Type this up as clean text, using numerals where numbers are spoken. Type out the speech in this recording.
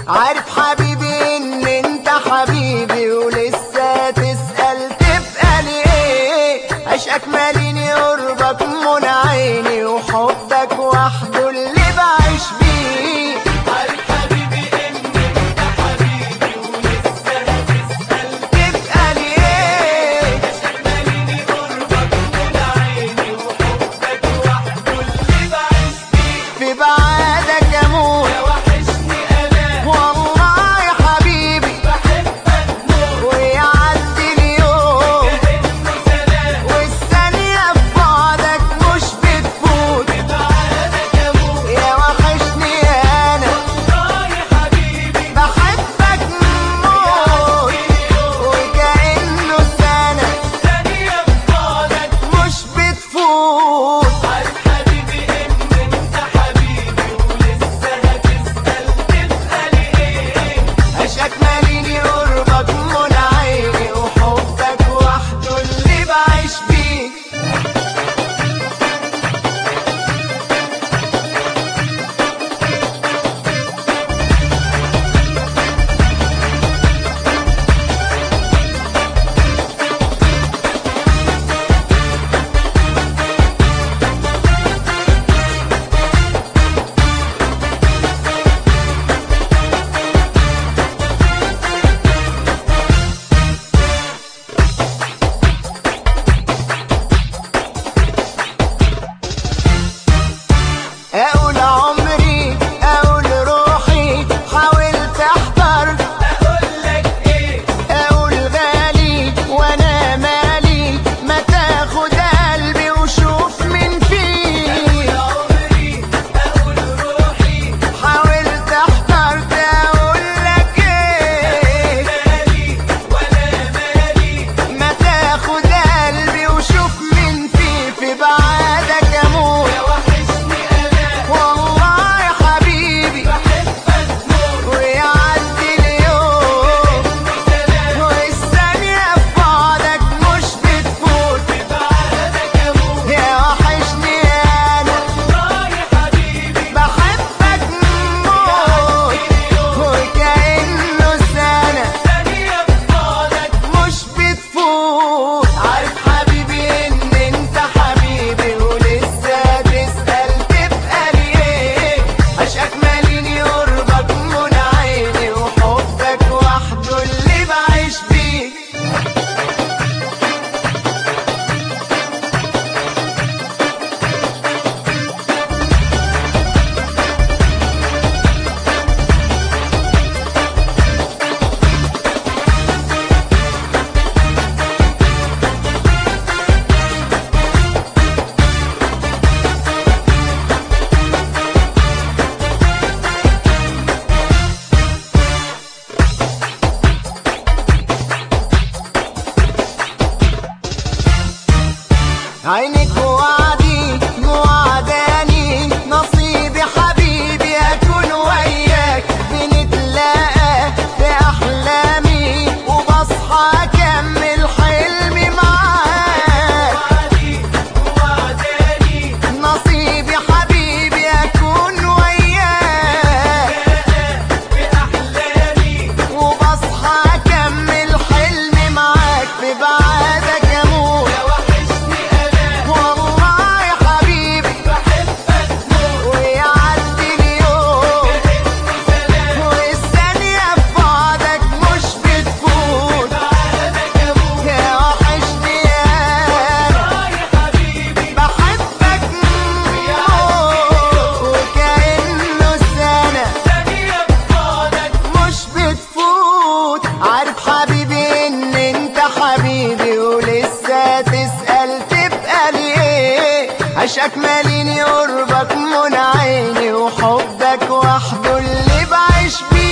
عارف حبيبي ان انت حبيبي ولسه تسأل تبقى ليه؟ عشقك ماليني قربك من عيني وحبك وحده اللي بعيش بيه. عارف حبيبي ان انت حبيبي ولسه هتسأل تبقى ليه؟ عشان ماليني قربك من عيني وحبك وحده اللي بعيش بيه. في بعادك اموت يا وحشني انا والله يا حبيبي، بحبك موت ويعدي اليوم كأنه سلام والثانية في بعدك مش بتفوت. بعدك اموت يا وحشني انا والله يا حبيبي بحبك موت وكأنه سنة ثانية ببعدك. مش بتفوت. عارف حبيبي ان انت حبيبي ولسه هتسأل تبقى لي ايه؟ عشقك ماليني قربك من عيني وحبك وحده اللي بعيش بيه. اقول عمري اقول روحي حاولت احضر، اقول لك ايه؟ اقول غالي وانا مالي ما تاخد قلبي وشوف من فيه. يا عمري اقول روحي حاولت احضر اقول لك ايه، مالي ولا مالي ما تاخد قلبي وشوف من فيه. في بعادك اموت يا وحشني انا والله يا حبيبي، بحبك موت ويعدي اليوم سلام والثانية في بعدك مش بتفوت. بعدك اموت يا وحشني انا والله يا حبيبي بحبك موت وكأنه سنة ثانية ببعدك. مش بتفوت. عارف حبيبي ان انت حبيبي ولسه تسأل تبقى لي ايه؟ عشقك ماليني قربك من عيني وحبك وحده اللي بعيش بيه. عينك وعدي موعداني نصيبي حبيبي اكون وياك. بنتلاقى في احلامي وبصحى اكمل حلمي معاك. وعدي ووعداني نصيبي حبيبي اكون وياك في احلامي وبصحى اكمل حلمي معاك. في بعادك اموت يا وحشني انا والله يا حبيبي، بحبك موت ويعدي اليوم سلام والثانية في بعدك مش بتفوت. بعدك اموت يا وحشني انا يا حبيبي بحبك موت وكأنه سنة ثانية ببعدك. مش بتفوت. عارف حبيبي ان انت حبيبي ولسه تسأل تبقى لي ايه؟ عشقك ماليني قربك من عيني وحبك وحده اللي بعيش بيه.